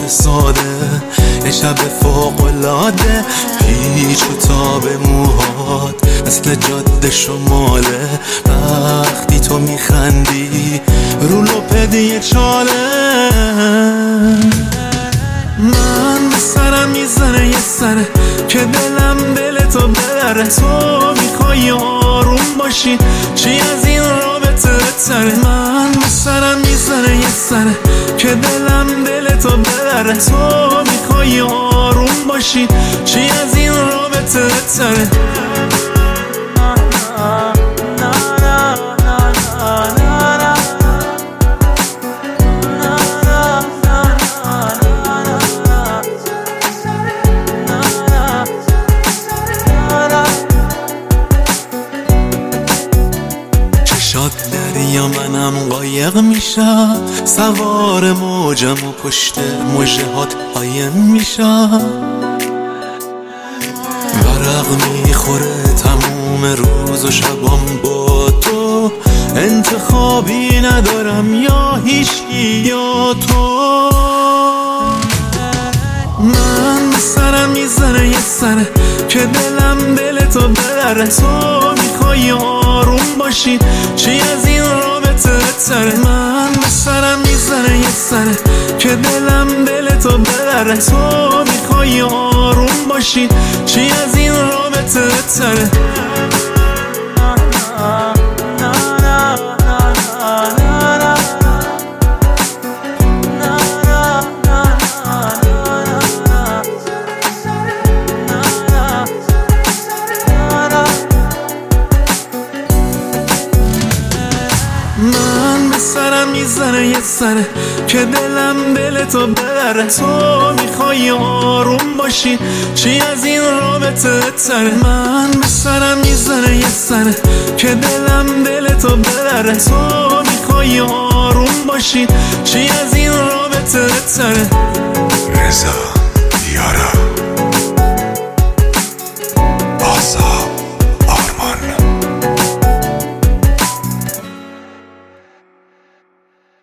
لباس ساده، یه شب فوق‌العاده، پیچ و تاب موهات مثل جاده شماله. وقتی تو میخندی رو لپدی چاله، من به سرم میزنه یه سره که دلم دل تو ببره. تو میخوای آروم باشی، چی از این رابطه بهتره. من به سرم میزنه یه سره که دلم دل تو ببره. تو میخوای آروم باشی، چی از این رابطه بهتره. شاد دریا منم قایق میشم، سوار موجم و پشت مژهات قایم میشم. ورق میخوره تموم روز و شبام با تو، انتخابی ندارم یا هیچکی یا تو. من به سرم میزنه یه سره که دلم دل تو ببره. تو میخوای آروم باشی، چی از این رابطه بهتره. من به سرم میزنه یه سره که دلم دل تو ببره. تو میخوای آروم باشی، چی از این رابطه بهتره. من به سرم میزنه یه سره که دلم دل تو ببره. تو میخوای آروم باشی، چی از این رابطه بهتره. من به سرم میزنه یه سره که دلم دل تو ببره. تو میخوای آروم باشی، چی از این رابطه بهتره. رضا